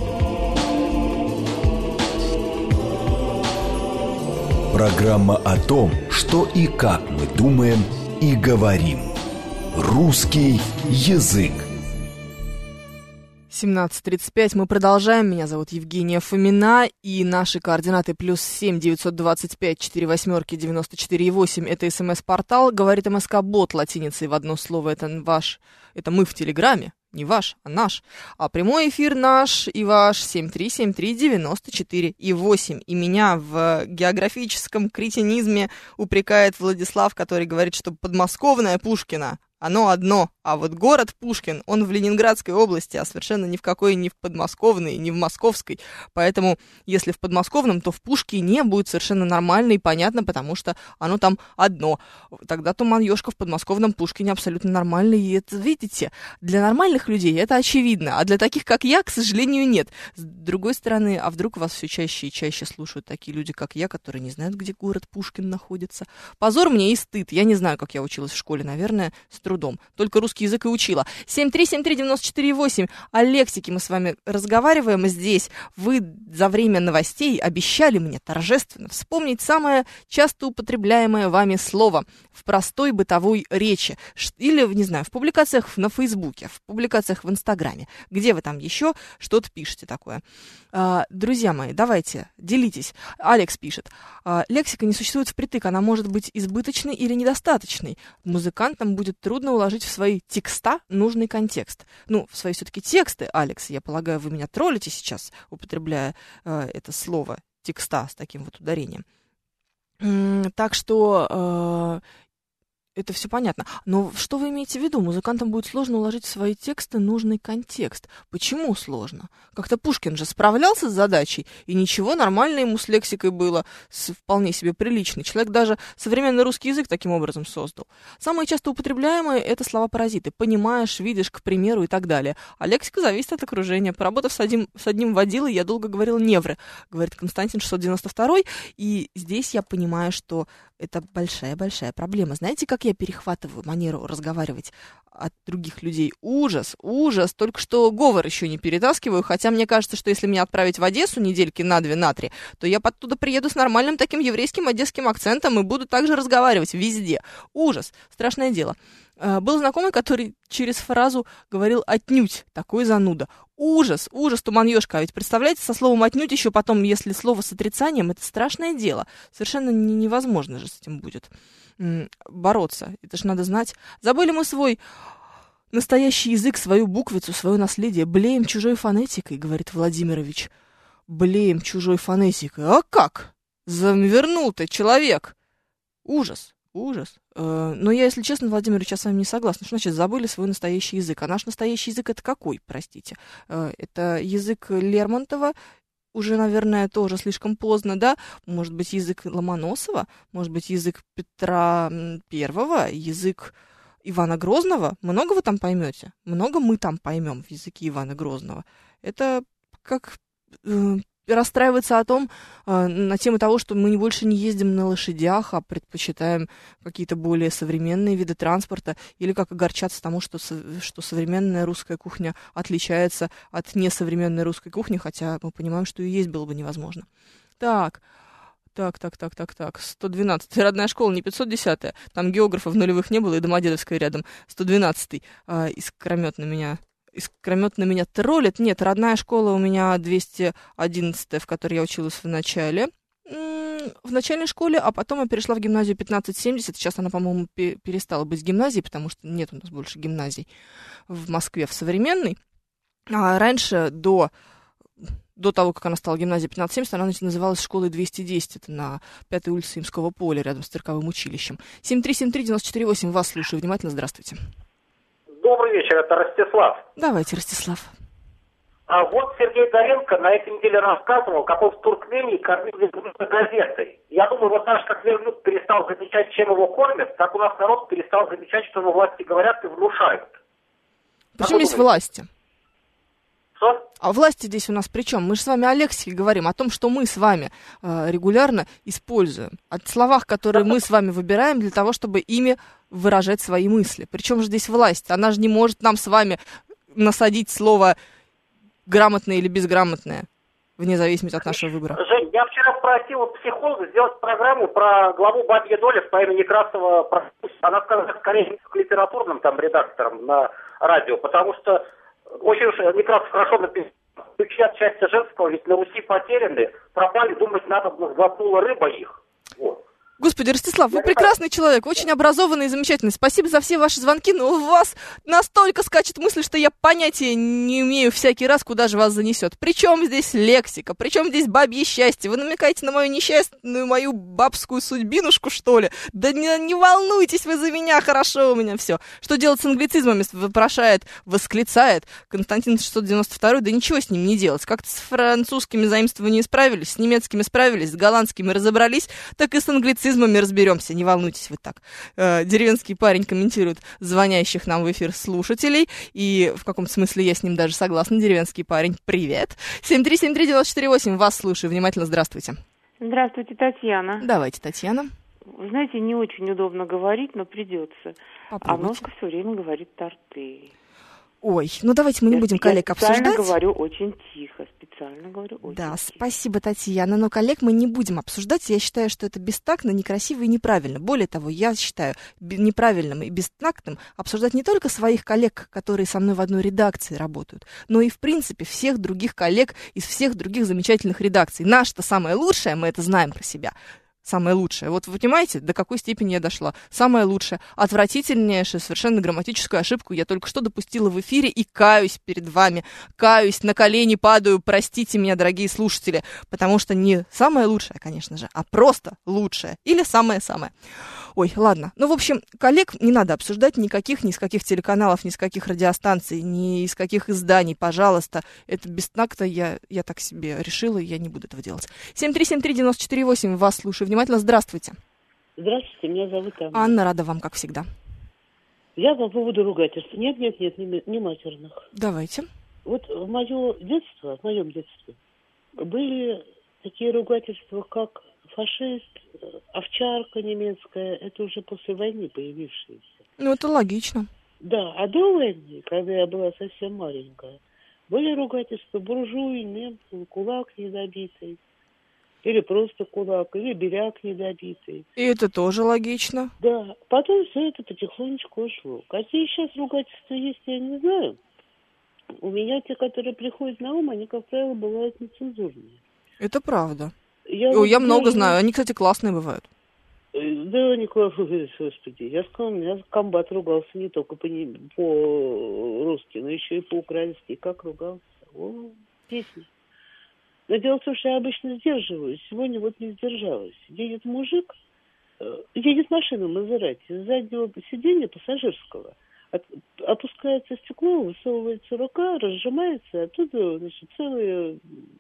Программа о том, что и как мы думаем и говорим. Русский язык. семнадцать тридцать пять. Мы продолжаем. Меня зовут Евгения Фомина. И наши координаты плюс семь девятьсот двадцать пять четыре восьмерки девяносто четыре восемь. Это СМС-портал. Говорит МСК-бот латиницей в одно слово. Это ваш. Это мы в Телеграме. Не ваш, а наш. А прямой эфир наш и ваш семь три семь три девяносто четыре и восемь. И меня в географическом кретинизме упрекает Владислав, который говорит, что подмосковная Пушкина, оно одно. А вот город Пушкин, он в Ленинградской области, а совершенно ни в какой, ни в подмосковной, ни в московской. Поэтому, если в подмосковном, то в Пушкине будет совершенно нормально и понятно, потому что оно там одно. Тогда Туман-Ёшка в подмосковном Пушкине абсолютно нормально. И это, видите, для нормальных людей это очевидно, а для таких, как я, к сожалению, нет. С другой стороны, а вдруг вас все чаще и чаще слушают такие люди, как я, которые не знают, где город Пушкин находится. Позор мне и стыд. Я не знаю, как я училась в школе, наверное, с трудом. Только русский язык и учила. семь три семь три девять четыре восемь. О лексике мы с вами разговариваем здесь. Вы за время новостей обещали мне торжественно вспомнить самое часто употребляемое вами слово в простой бытовой речи. Или, не знаю, в публикациях на Фейсбуке, в публикациях в Инстаграме. Где вы там еще что-то пишете такое. А, друзья мои, давайте, делитесь. Алекс пишет. А, лексика не существует впритык. Она может быть избыточной или недостаточной. Музыкантам будет трудно уложить в свои текста нужный контекст. Ну, в свои все-таки тексты, Алекс, я полагаю, вы меня троллите сейчас, употребляя э, это слово текста с таким вот ударением. М-м, так что... Э, это все понятно. Но что вы имеете в виду? Музыкантам будет сложно уложить в свои тексты нужный контекст. Почему сложно? Как-то Пушкин же справлялся с задачей, и ничего, нормально ему с лексикой было, с, вполне себе приличный. Человек даже современный русский язык таким образом создал. Самые часто употребляемые — это слова-паразиты. Понимаешь, видишь, к примеру, и так далее. А лексика зависит от окружения. Поработав с одним, с одним водилой, я долго говорил невры, говорит Константин шестьсот девяносто второй. И здесь я понимаю, что это большая-большая проблема. Знаете, как я перехватываю манеру разговаривать от других людей? Ужас, ужас. Только что говор еще не перетаскиваю, хотя мне кажется, что если меня отправить в Одессу недельки на две, на три, то я оттуда приеду с нормальным таким еврейским одесским акцентом и буду также разговаривать везде. Ужас, страшное дело. Был знакомый, который через фразу говорил «отнюдь», такой зануда. Ужас, ужас, Туман-Ёшка. А ведь представляете, со словом «отнюдь» еще потом, если слово с отрицанием, это страшное дело. Совершенно невозможно же с этим будет бороться. Это ж надо знать. Забыли мы свой настоящий язык, свою буквицу, свое наследие. Блеем чужой фонетикой, говорит Владимирович. Блеем чужой фонетикой. А как? Завернул ты, человек. Ужас. Ужас. Но я, если честно, Владимир, сейчас с вами не согласна. Что значит забыли свой настоящий язык? А наш настоящий язык это какой, простите? Это язык Лермонтова, уже, наверное, тоже слишком поздно, да? Может быть, язык Ломоносова? Может быть, язык Петра Первого? Язык Ивана Грозного? Много вы там поймете? Много мы там поймем в языке Ивана Грозного. Это как... расстраиваться о том, э, на тему того, что мы больше не ездим на лошадях, а предпочитаем какие-то более современные виды транспорта, или как огорчаться тому, что, что современная русская кухня отличается от несовременной русской кухни, хотя мы понимаем, что и есть было бы невозможно. Так, так, так, так, так, так, сто двенадцать, родная школа, не пятьсот десятая, там географов нулевых не было, и Домодедовская рядом, сто двенадцатый, э, искрометно меня... искрометно меня троллит. Нет, родная школа у меня двести одиннадцатая, в которой я училась в начале, в начальной школе, а потом я перешла в гимназию пятнадцать семьдесят. Сейчас она, по-моему, перестала быть гимназией, потому что нет у нас больше гимназий в Москве, в современной. А раньше, до, до того, как она стала гимназией пятнадцать семьдесят, она называлась школой двести десять. Это на пятой улице Имского поля, рядом с цирковым училищем. семь три семь три девять четыре восемь. Вас слушаю внимательно. Здравствуйте. Добрый вечер, это Ростислав. Давайте, Ростислав. А вот Сергей Горенко на этой неделе рассказывал, как он в Туркмении кормили газетой. Я думаю, вот наш как вернут перестал замечать, чем его кормят, так у нас народ перестал замечать, что ему власти говорят и внушают. Причем здесь власти? Что? А власти здесь у нас при чем? Мы же с вами о лексике говорим, о том, что мы с вами э, регулярно используем. О словах, которые мы с вами выбираем для того, чтобы ими выражать свои мысли. Причем же здесь власть? Она же не может нам с вами насадить слово грамотное или безграмотное, вне зависимости от нашего выбора. Жень, я вчера просил психолога сделать программу про главу «Бабья доля» по имени Некрасова. Она сказала, скорее, к литературным там редакторам на радио, потому что очень уж Некрасов хорошо написал. Ключи от счастья женского, ведь на Руси потеряны, пропали, думать надо, глотнула рыба их. Вот. Господи, Ростислав, вы прекрасный человек, очень образованный и замечательный. Спасибо за все ваши звонки, но у вас настолько скачет мысль, что я понятия не имею всякий раз, куда же вас занесет. Причем здесь лексика, причем здесь бабье счастье? Вы намекаете на мою несчастную, мою бабскую судьбинушку, что ли? Да не, не волнуйтесь вы за меня, хорошо у меня все. Что делать с англицизмами, вопрошает, восклицает Константин шестьсот девяносто два. Да ничего с ним не делать. Как-то с французскими заимствованиями справились, с немецкими справились, с голландскими разобрались, так и с англицизмами мы разберемся, не волнуйтесь вы так. Э, деревенский парень комментирует звонящих нам в эфир слушателей, и в каком-то смысле я с ним даже согласна. Деревенский парень, привет. семь три семь три девять четыре восемь, вас слушаю, внимательно, здравствуйте. Здравствуйте, Татьяна. Давайте, Татьяна. Вы знаете, не очень удобно говорить, но придется. Попробуйте. А ножка все время говорит торты. Ой, ну давайте мы не я, будем коллег я специально обсуждать. говорю очень тихо, специально говорю очень Да, тихо. спасибо, Татьяна, но коллег мы не будем обсуждать. Я считаю, что это бестактно, некрасиво и неправильно. Более того, я считаю неправильным и бестактным обсуждать не только своих коллег, которые со мной в одной редакции работают, но и, в принципе, всех других коллег из всех других замечательных редакций. Наш-то самое лучшее, мы это знаем про себя. Самое лучшее. Вот вы понимаете, до какой степени я дошла? Самое лучшее. Отвратительнейшую, совершенно грамматическую ошибку я только что допустила в эфире и каюсь перед вами. Каюсь, на колени падаю, простите меня, дорогие слушатели, потому что не самое лучшее, конечно же, а просто лучшее. Или самое-самое. Ой, ладно. Ну, в общем, коллег не надо обсуждать никаких, ни с каких телеканалов, ни с каких радиостанций, ни из каких изданий, пожалуйста. Это бестактно, я, я так себе решила, и я не буду этого делать. семь три семь три девять четыре восемь, вас слушаю внимательно. Здравствуйте. Здравствуйте, меня зовут Анна. Анна, рада вам, как всегда. Я по поводу ругательств. Нет, нет, нет, не, не матерных. Давайте. Вот в мое детство, в моем детстве, были такие ругательства, как фашист, овчарка немецкая, это уже после войны появившиеся. Ну, это логично. Да, а до войны, когда я была совсем маленькая, были ругательства буржуи, немцы, кулак недобитый, или просто кулак, или беляк недобитый. И это тоже логично. Да, потом все это потихонечку ушло. Какие сейчас ругательства есть, я не знаю. У меня те, которые приходят на ум, они, как правило, бывают нецензурные. Это правда. Я, О, вот я много даже... знаю, они, кстати, классные бывают. Да, Николай Федорович, господи, я сказал, у меня комбат ругался не только по- по-русски, но еще и по-украински. Как ругался? О, песня. Но дело в том, что я обычно сдерживаюсь. Сегодня вот не сдержалась. Едет мужик, едет машина Мазерати, с заднего сиденья пассажирского. От, опускается стекло, высовывается рука, разжимается, оттуда, значит, целые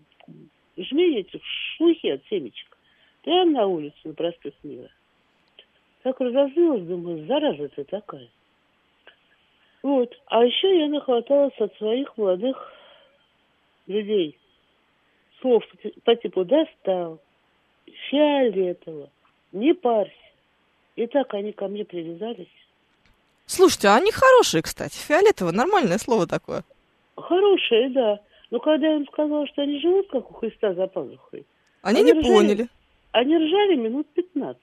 жмени этих шлухи от семечек. Прямо на улице, на проспект Мира. Так разозлилась, думаю, зараза ты такая. Вот. А еще я нахваталась от своих молодых людей. Слов по типу «достал», «фиолетово», «не парься». И так они ко мне привязались. Слушайте, а они хорошие, кстати. Фиолетово, нормальное слово такое. Хорошие, да. Но когда я им сказала, что они живут, как у Христа за пазухой, Они, они не ржали, поняли. Они ржали минут пятнадцать.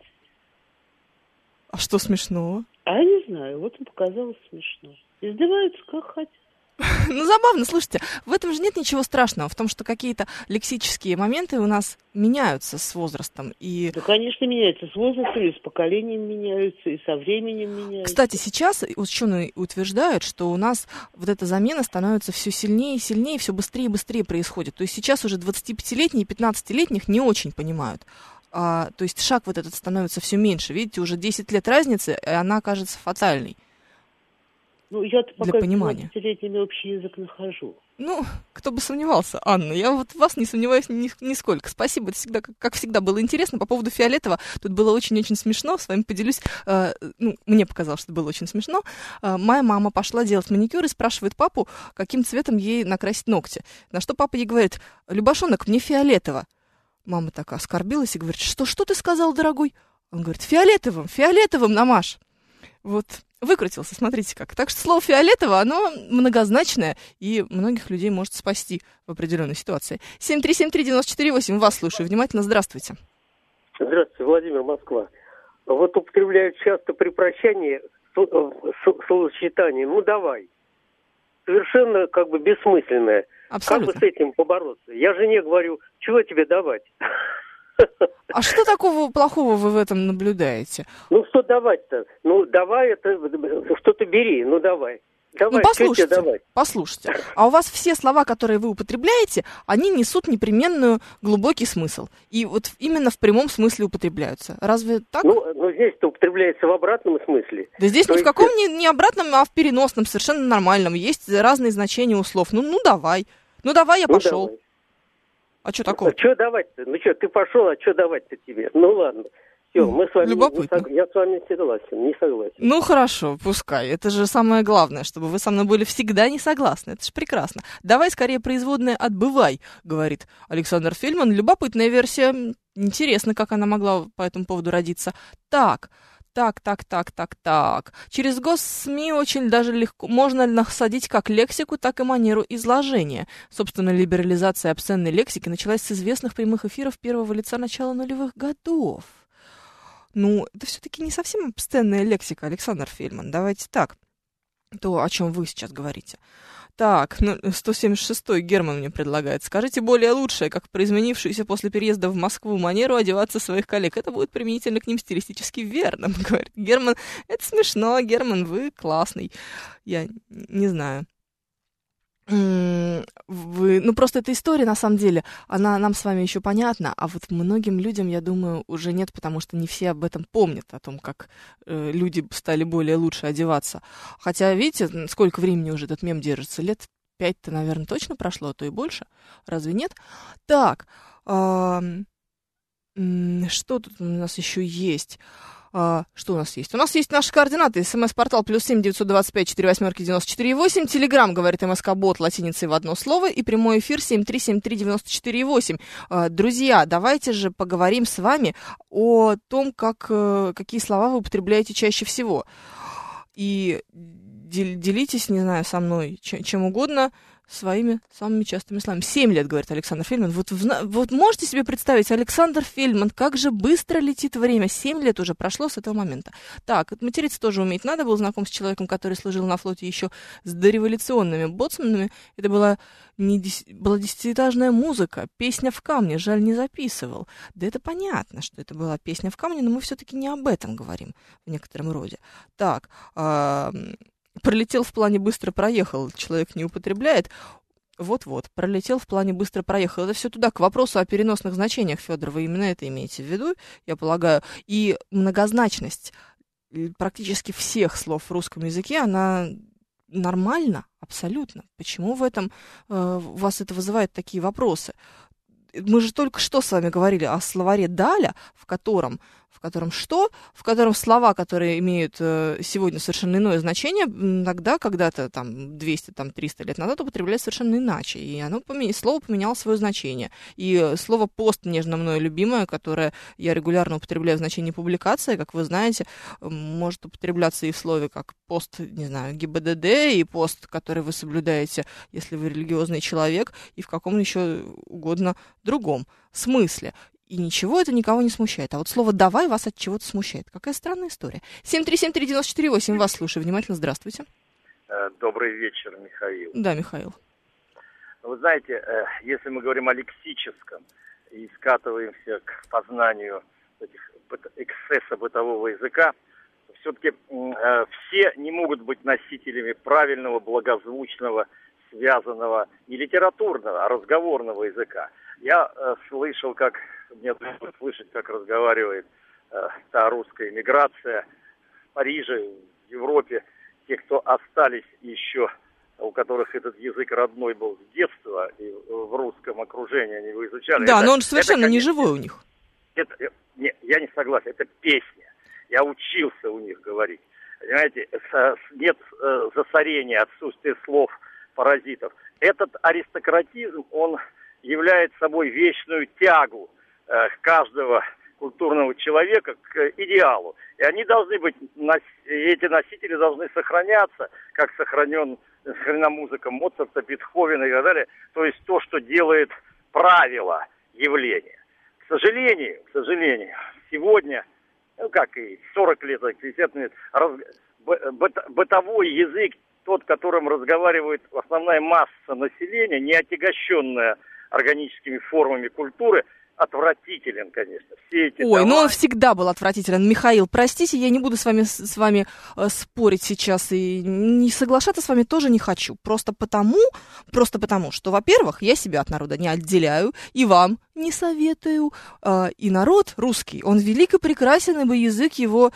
А что смешного? А я не знаю, вот им показалось смешно. Издеваются как хотят. Ну, забавно, слушайте, в этом же нет ничего страшного, в том, что какие-то лексические моменты у нас меняются с возрастом. И... Да, конечно, меняются с возрастом, и с поколением меняются, и со временем меняются. Кстати, сейчас ученые утверждают, что у нас вот эта замена становится все сильнее и сильнее, все быстрее и быстрее происходит. То есть сейчас уже двадцатипятилетние и пятнадцатилетних не очень понимают. А, то есть шаг вот этот становится все меньше. Видите, уже десять лет разницы, и она кажется фатальной. Ну, я-то пока для понимания. с двадцатилетними общий язык нахожу. Ну, кто бы сомневался, Анна. Я вот в вас не сомневаюсь ни, нисколько. Спасибо, это всегда, как, как всегда, было интересно. По поводу фиолетового, тут было очень-очень смешно. С вами поделюсь. Э, ну, мне показалось, что было очень смешно. Э, моя мама пошла делать маникюр и спрашивает папу, каким цветом ей накрасить ногти. На что папа ей говорит: «Любашонок, мне фиолетово». Мама так оскорбилась и говорит: «Что, что ты сказал, дорогой?» Он говорит: «Фиолетовым, фиолетовым намажь». Вот выкрутился, смотрите как. Так что слово «фиолетово», оно многозначное и многих людей может спасти в определенной ситуации. семь три семь три девять четыре восемь, вас слушаю внимательно, здравствуйте. Здравствуйте, Владимир, Москва. Вот употребляют часто при прощании словосочетание «ну давай». Совершенно как бы бессмысленное. Абсолютно. Как бы с этим побороться? Я жене говорю: чего тебе давать? А что такого плохого вы в этом наблюдаете? Ну, что давать-то? Ну, давай это, что-то бери, ну, давай. Давай, ну, послушайте, давай? послушайте. А у вас все слова, которые вы употребляете, они несут непременную глубокий смысл. И вот именно в прямом смысле употребляются. Разве так? Ну, но здесь-то употребляется в обратном смысле. Да здесь То ни есть... в каком не, не обратном, а в переносном, совершенно нормальном. Есть разные значения у слов. Ну, ну давай. Ну, давай, я ну, пошел. Давай. А что такого? А что давать-то? Ну что, ты пошел, а что давать-то тебе? Ну ладно. Все, мы с вами не сог... я с вами не согласен, не согласен. Ну хорошо, пускай. Это же самое главное, чтобы вы со мной были всегда не согласны. Это же прекрасно. Давай скорее производное «отбывай», говорит Александр Фельдман. Любопытная версия. Интересно, как она могла по этому поводу родиться. Так, так, так, так, так, так. Через госсми очень даже легко можно насадить как лексику, так и манеру изложения. Собственно, либерализация обсценной лексики началась с известных прямых эфиров первого лица начала нулевых годов. Ну, это все-таки не совсем обсценная лексика, Александр Фельдман. Давайте так. То, о чем вы сейчас говорите. Так, ну, сто семьдесят шестой Герман мне предлагает. Скажите более лучшее, как про изменившуюся после переезда в Москву манеру одеваться своих коллег. Это будет применительно к ним стилистически верно, говорит Герман. Это смешно, Герман, вы классный. Я не знаю. Вы, ну, просто эта история, на самом деле, она нам с вами еще понятна, а вот многим людям, я думаю, уже нет, потому что не все об этом помнят, о том, как э, люди стали более лучше одеваться. Хотя, видите, сколько времени уже этот мем держится? Лет пять-то, наверное, точно прошло, а то и больше. Разве нет? Так, э, э, что тут у нас еще есть? А, что у нас есть? У нас есть наши координаты. СМС-портал плюс семь девятьсот двадцать пять четыре восьмерки девяносто четыре восемь. Телеграм, говорит МСК-бот, латиницей в одно слово. И прямой эфир семь три семь три девяносто четыре восемь. А, друзья, давайте же поговорим с вами о том, как, какие слова вы употребляете чаще всего. И делитесь, не знаю, со мной чем, чем угодно, своими самыми частыми словами. Семь лет, говорит Александр Фельдман. Вот, вот можете себе представить, Александр Фельдман, как же быстро летит время. Семь лет уже прошло с этого момента. Так, материться тоже уметь надо. Был знаком с человеком, который служил на флоте еще с дореволюционными боцманами. Это была, не дес... была десятиэтажная музыка, песня в камне. Жаль, не записывал. Да это понятно, что это была песня в камне, но мы все-таки не об этом говорим в некотором роде. Так, а... пролетел в плане быстро проехал, человек не употребляет. Вот-вот, пролетел в плане быстро проехал. Это все туда, к вопросу о переносных значениях, Федор, вы именно это имеете в виду, я полагаю. И многозначность практически всех слов в русском языке, она нормальна, абсолютно. Почему в этом э, у вас это вызывает такие вопросы? Мы же только что с вами говорили о словаре Даля, в котором, в котором что? В котором слова, которые имеют э, сегодня совершенно иное значение, тогда, когда-то, там, двести, там, триста лет назад употреблялись совершенно иначе. И оно поменя... слово поменяло свое значение. И слово «пост», нежно мною любимое, которое я регулярно употребляю в значении публикация, как вы знаете, может употребляться и в слове как пост, не знаю, ГИБДД, и пост, который вы соблюдаете, если вы религиозный человек, и в каком еще угодно другом смысле. И ничего это никого не смущает. А вот слово «давай» вас от чего-то смущает. Какая странная история. семь три семь три девяносто четыре восемь. Вас слушаю внимательно. Здравствуйте. Добрый вечер, Михаил. Да, Михаил. Вы знаете, если мы говорим о лексическом и скатываемся к познанию этих эксцесса бытового языка, все-таки все не могут быть носителями правильного, благозвучного, связанного не литературного, а разговорного языка. Я э, слышал, как, мне пришлось слышать, как разговаривает э, та русская эмиграция в Париже, в Европе, те, кто остались еще, у которых этот язык родной был с детства, и в русском окружении они его изучали. Да, это, но он совершенно это, не живой у них. Это, не, я не согласен, это песня. Я учился у них говорить. Понимаете, нет э, засорения, отсутствия слов, паразитов. Этот аристократизм, он является собой вечную тягу э, каждого культурного человека к идеалу. И они должны быть, эти носители должны сохраняться, как сохранен, сохранена музыка Моцарта, Бетховена и так далее. То есть то, что делает правило явления. К сожалению, к сожалению, сегодня, ну как и сорок лет, пятьдесят лет, раз, быт, бытовой язык, тот, которым разговаривает основная масса населения, не отягощенная органическими формами культуры, отвратительный. отвратителен, конечно. Все эти Ой, дома... ну он всегда был отвратителен. Михаил, простите, я не буду с вами, с вами э, спорить сейчас и не соглашаться с вами тоже не хочу. Просто потому, просто потому, что, во-первых, я себя от народа не отделяю и вам не советую. Э, и народ русский, он велик и прекрасен, ибо язык его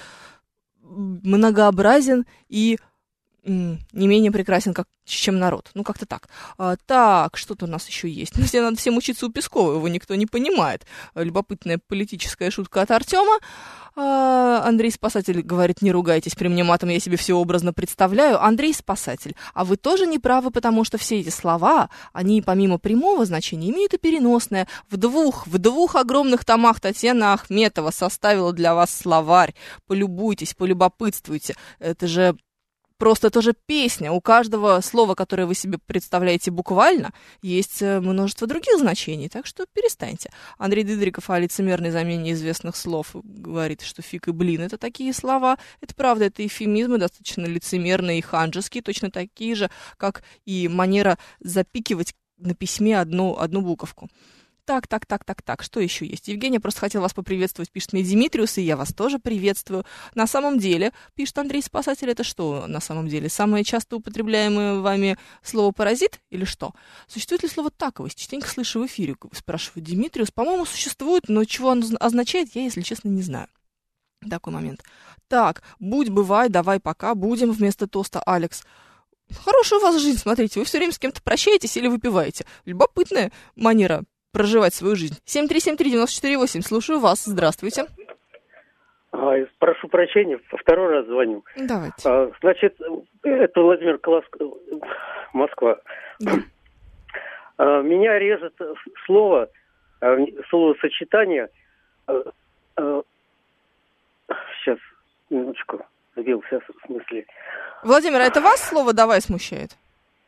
многообразен и не менее прекрасен, как, чем народ. Ну, как-то так. А, так, что-то у нас еще есть. Ну, надо всем учиться у Пескова, его никто не понимает. Любопытная политическая шутка от Артема. А, Андрей Спасатель говорит, не ругайтесь при мне матом, я себе все образно представляю. Андрей Спасатель, а вы тоже не правы, потому что все эти слова, они помимо прямого значения имеют и переносное. В двух, в двух огромных томах Татьяна Ахметова составила для вас словарь. Полюбуйтесь, полюбопытствуйте. Это же просто тоже песня. У каждого слова, которое вы себе представляете буквально, есть множество других значений, так что перестаньте. Андрей Дыдриков о лицемерной замене известных слов говорит, что фиг и блин — это такие слова. Это правда, это эвфемизмы, достаточно лицемерные и ханжеские, точно такие же, как и манера запикивать на письме одну, одну буковку. Так, так, так, так, так, что еще есть? Евгения просто хотела вас поприветствовать, пишет мне Димитриус, и я вас тоже приветствую. На самом деле, пишет Андрей Спасатель, это что на самом деле? Самое часто употребляемое вами слово «паразит» или что? Существует ли слово «таковость»? Частенько слышу в эфире, спрашивает Димитриус. По-моему, существует, но чего оно означает, я, если честно, не знаю. Такой момент. Так, будь, бывай, давай, пока, будем вместо тоста, Алекс. Хорошая у вас жизнь, смотрите, вы все время с кем-то прощаетесь или выпиваете. Любопытная манера проживать свою жизнь. семь три семь три девять четыре восемь. Слушаю вас. Здравствуйте. А, прошу прощения, второй раз звоню. Давайте. А, значит, это Владимир Колоск... Москва. Да. А, меня режет слово, словосочетание. А, а, сейчас, минуточку, сбился в смысле. Владимир, а это вас слово «давай» смущает?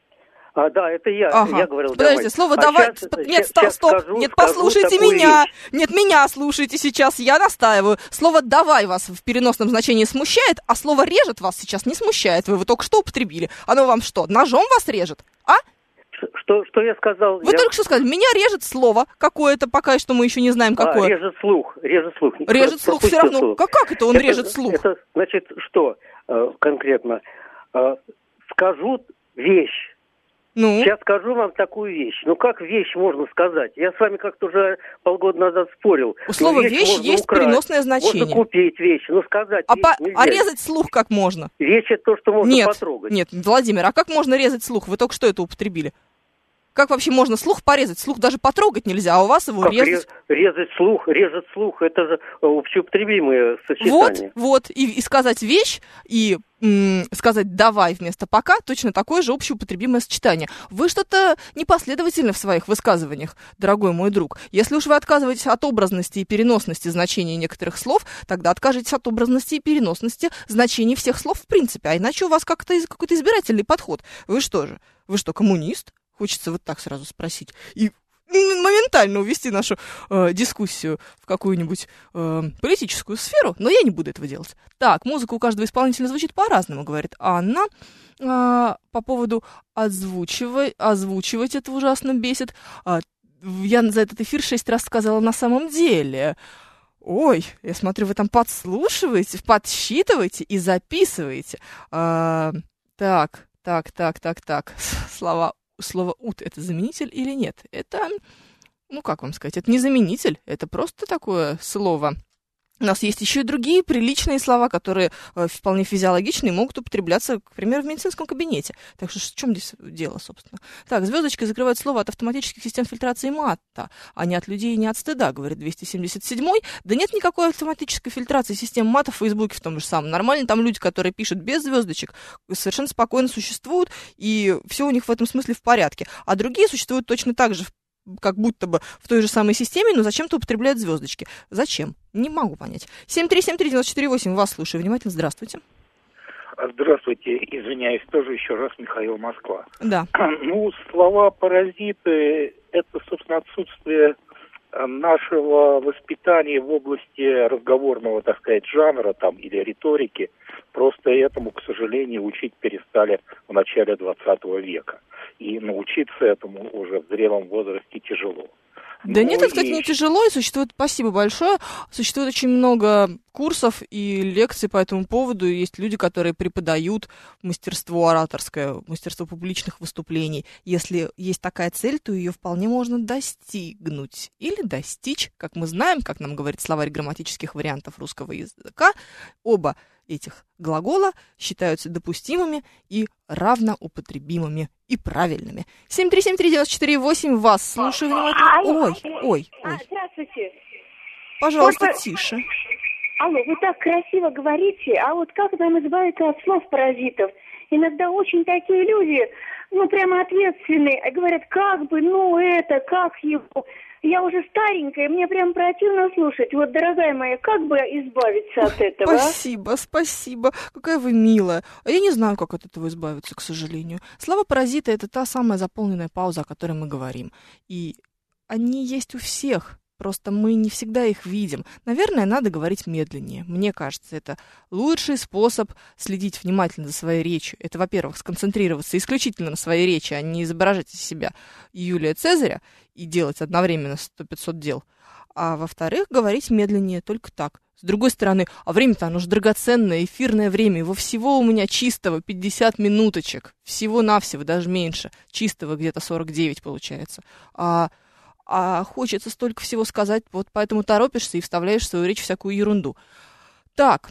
А, да, это я, ага. я говорил. Подождите, давай. слово а «давай», сейчас, нет, сейчас, стоп, сейчас стоп, скажу, нет, скажу послушайте меня, вещь. нет, меня слушайте сейчас, я настаиваю. Слово «давай» вас в переносном значении смущает, а слово «режет» вас сейчас не смущает, вы его только что употребили. Оно вам что, ножом вас режет, а? Что, что я сказал? Вы я... только что сказали, меня режет слово какое-то, пока что мы еще не знаем какое. А, режет слух, режет слух. Режет слух все равно. Слух. Как, как это он это, режет слух? Это значит, что э, конкретно? Э, скажу вещь. Ну? Сейчас скажу вам такую вещь. Ну, как вещь можно сказать? Я с вами как-то уже полгода назад спорил. У слова «вещь» вещь есть украсть, переносное значение. Можно купить вещь, но сказать а вещь по... нельзя. А резать слух как можно? Вещь — это то, что можно нет, потрогать. Нет, Владимир, а как можно резать слух? Вы только что это употребили. Как вообще можно слух порезать? Слух даже потрогать нельзя, а у вас его как резать... Резать слух, резать слух, это же общеупотребимые сочетания. Вот, вот, и, и сказать вещь, и м- сказать «давай» вместо «пока» точно такое же общеупотребимое сочетание. Вы что-то непоследовательны в своих высказываниях, дорогой мой друг. Если уж вы отказываетесь от образности и переносности значений некоторых слов, тогда откажитесь от образности и переносности значений всех слов в принципе, а иначе у вас как-то какой-то избирательный подход. Вы что же? Вы что, коммунист? Хочется вот так сразу спросить. И моментально увести нашу э, дискуссию в какую-нибудь э, политическую сферу, но я не буду этого делать. Так, музыка у каждого исполнителя звучит по-разному, говорит Анна. А, по поводу озвучивать, озвучивать это ужасно бесит. А, я за этот эфир шесть раз сказала «на самом деле». Ой, я смотрю, вы там подслушиваете, подсчитываете и записываете. А, так, так, так, так, так. Слова Слово «ут» — это заменитель или нет? Это, ну как вам сказать, это не заменитель, это просто такое слово. У нас есть еще и другие приличные слова, которые э, вполне физиологичные, могут употребляться, к примеру, в медицинском кабинете. Так что в чем здесь дело, собственно? Так, звездочкой закрывает слово от автоматических систем фильтрации мата, а не от людей и не от стыда, говорит двести семьдесят седьмой. Да нет никакой автоматической фильтрации систем мата в Фейсбуке в том же самом. Нормально там люди, которые пишут без звездочек, совершенно спокойно существуют, и все у них в этом смысле в порядке. А другие существуют точно так же, как будто бы в той же самой системе, но зачем-то употребляют звездочки. Зачем? Не могу понять. семь три семь три девять четыре восемь, вас слушаю внимательно. Здравствуйте. Здравствуйте. Извиняюсь, тоже еще раз Михаил, Москва. Да. Ну, слова «паразиты» — это, собственно, отсутствие нашего воспитания в области разговорного, так сказать, жанра там или риторики. Просто этому, к сожалению, учить перестали в начале двадцатого века. И научиться этому уже в зрелом возрасте тяжело. Да ну, нет, это, кстати, и... не тяжело, и существует, спасибо большое, существует очень много курсов и лекций по этому поводу, и есть люди, которые преподают мастерство ораторское, мастерство публичных выступлений. Если есть такая цель, то ее вполне можно достигнуть или достичь, как мы знаем, как нам говорит словарь грамматических вариантов русского языка, оба этих глагола считаются допустимыми и равноупотребимыми и правильными. семь три семь три девять четыре восемь, вас слушаю внимательно. Ой, ой, а, ой. Здравствуйте. Пожалуйста, вот, тише. Алло, вы так красиво говорите, а вот как нам избавиться от слов-паразитов? Иногда очень такие люди, ну, прямо ответственные, говорят, как бы, ну, это, как его... Я уже старенькая, мне прям противно слушать. Вот, дорогая моя, как бы избавиться от этого? Спасибо, спасибо. Какая вы милая. А я не знаю, как от этого избавиться, к сожалению. Слова паразита — это та самая заполненная пауза, о которой мы говорим. И они есть у всех. Просто мы не всегда их видим. Наверное, надо говорить медленнее. Мне кажется, это лучший способ следить внимательно за своей речью. Это, во-первых, сконцентрироваться исключительно на своей речи, а не изображать из себя Юлия Цезаря и делать одновременно сто-пятьсот дел. А во-вторых, говорить медленнее, только так. С другой стороны, а время-то оно же драгоценное, эфирное время. Его всего у меня чистого пятьдесят минуточек. Всего-навсего, даже меньше. Чистого где-то сорок девять получается. А... А хочется столько всего сказать, вот поэтому торопишься и вставляешь в свою речь всякую ерунду. Так,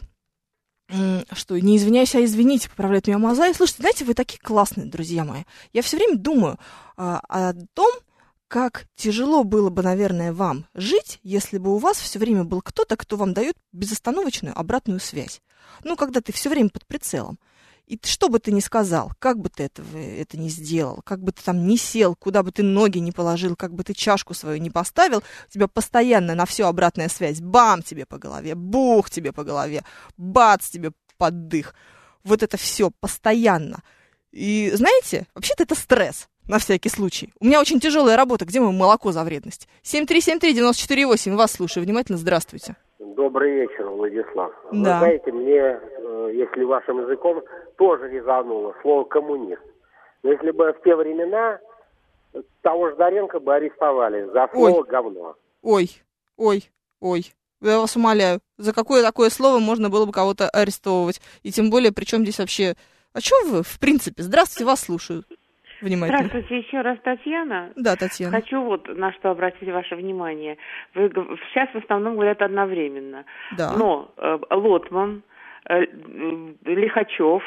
что, не извиняюсь, а извините, поправляет меня Мазай. Слушайте, знаете, вы такие классные, друзья мои. Я все время думаю а, о том, как тяжело было бы, наверное, вам жить, если бы у вас все время был кто-то, кто вам дает безостановочную обратную связь. Ну, когда ты все время под прицелом. И что бы ты ни сказал, как бы ты этого, это ни сделал, как бы ты там ни сел, куда бы ты ноги ни положил, как бы ты чашку свою ни поставил, у тебя постоянно на все обратная связь. Бам тебе по голове, бух тебе по голове, бац тебе под дых. Вот это все постоянно. И знаете, вообще-то это стресс, на всякий случай. У меня очень тяжелая работа, где мое молоко за вредность? семь три семь три девять четыре восемь, вас слушаю внимательно, здравствуйте. Добрый вечер, Владислав. Да. Вы знаете, мне, если вашим языком, тоже резануло слово «коммунист». Но если бы в те времена того же Доренко бы арестовали за слово ой. «говно». Ой, ой, ой. Я вас умоляю, за какое такое слово можно было бы кого-то арестовывать? И тем более, причем здесь вообще... А что вы, в принципе? Здравствуйте, вас слушаю. Внимательно. Здравствуйте, еще раз Татьяна. Да, Татьяна. Хочу вот на что обратить ваше внимание. Вы сейчас в основном говорят одновременно. Да. Но э, Лотман, э, Лихачев,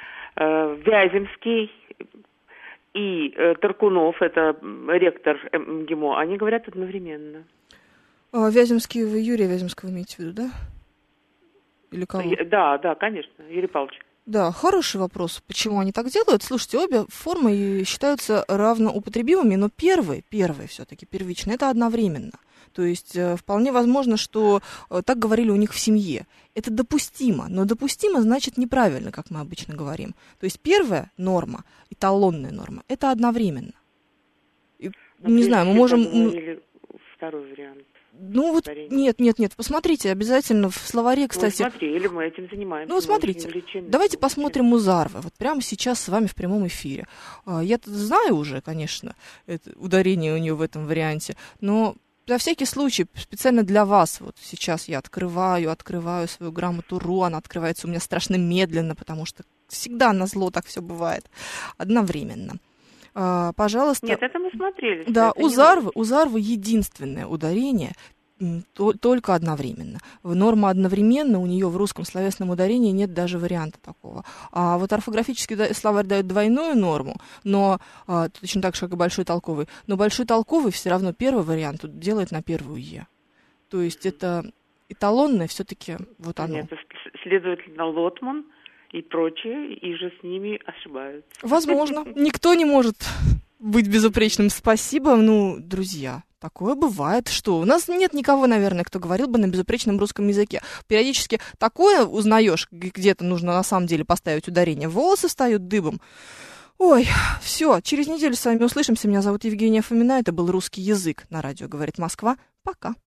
э, Вяземский и э, Таркунов, это ректор МГИМО, они говорят одновременно. А, Вяземский, вы Юрия Вяземского имеете в виду, да? Или кого? Да, да, конечно, Юрий Павлович. Да, хороший вопрос. Почему они так делают? Слушайте, обе формы считаются равноупотребимыми, но первый, первый все-таки, первичный, это одновременно. То есть э, вполне возможно, что э, так говорили у них в семье. Это допустимо, но допустимо значит неправильно, как мы обычно говорим. То есть первая норма, эталонная норма, это одновременно. И, не знаю, мы можем... Второй вариант. Ну вот, нет, нет, нет, посмотрите, обязательно в словаре, кстати... Ну, смотрели, мы этим занимаемся. Ну, смотрите, давайте посмотрим у Зарвы, вот прямо сейчас с вами в прямом эфире. Я знаю уже, конечно, это, ударение у нее в этом варианте, но на всякий случай, специально для вас, вот сейчас я открываю, открываю свою грамоту РУ, она открывается у меня страшно медленно, потому что всегда назло так все бывает, одновременно. Uh, пожалуйста. Нет, это мы смотрели. Да, у Зарвы, у Зарвы единственное ударение то, только одновременно. Норма одновременно, у нее в русском словесном ударении нет даже варианта такого. А вот орфографический словарь дает двойную норму, но а, точно так же, как и большой толковый. Но большой толковый все равно первый вариант делает на первую «е». То есть это эталонное все-таки вот оно. Нет, следовательно, Лотман и прочие, и же с ними ошибаются. Возможно. Никто не может быть безупречным. Спасибо. Ну, друзья, такое бывает. Что? У нас нет никого, наверное, кто говорил бы на безупречном русском языке. Периодически такое узнаешь, где-то нужно на самом деле поставить ударение. Волосы встают дыбом. Ой, все, через неделю с вами услышимся. Меня зовут Евгения Фомина. Это был «Русский язык» на радио «Говорит Москва». Пока.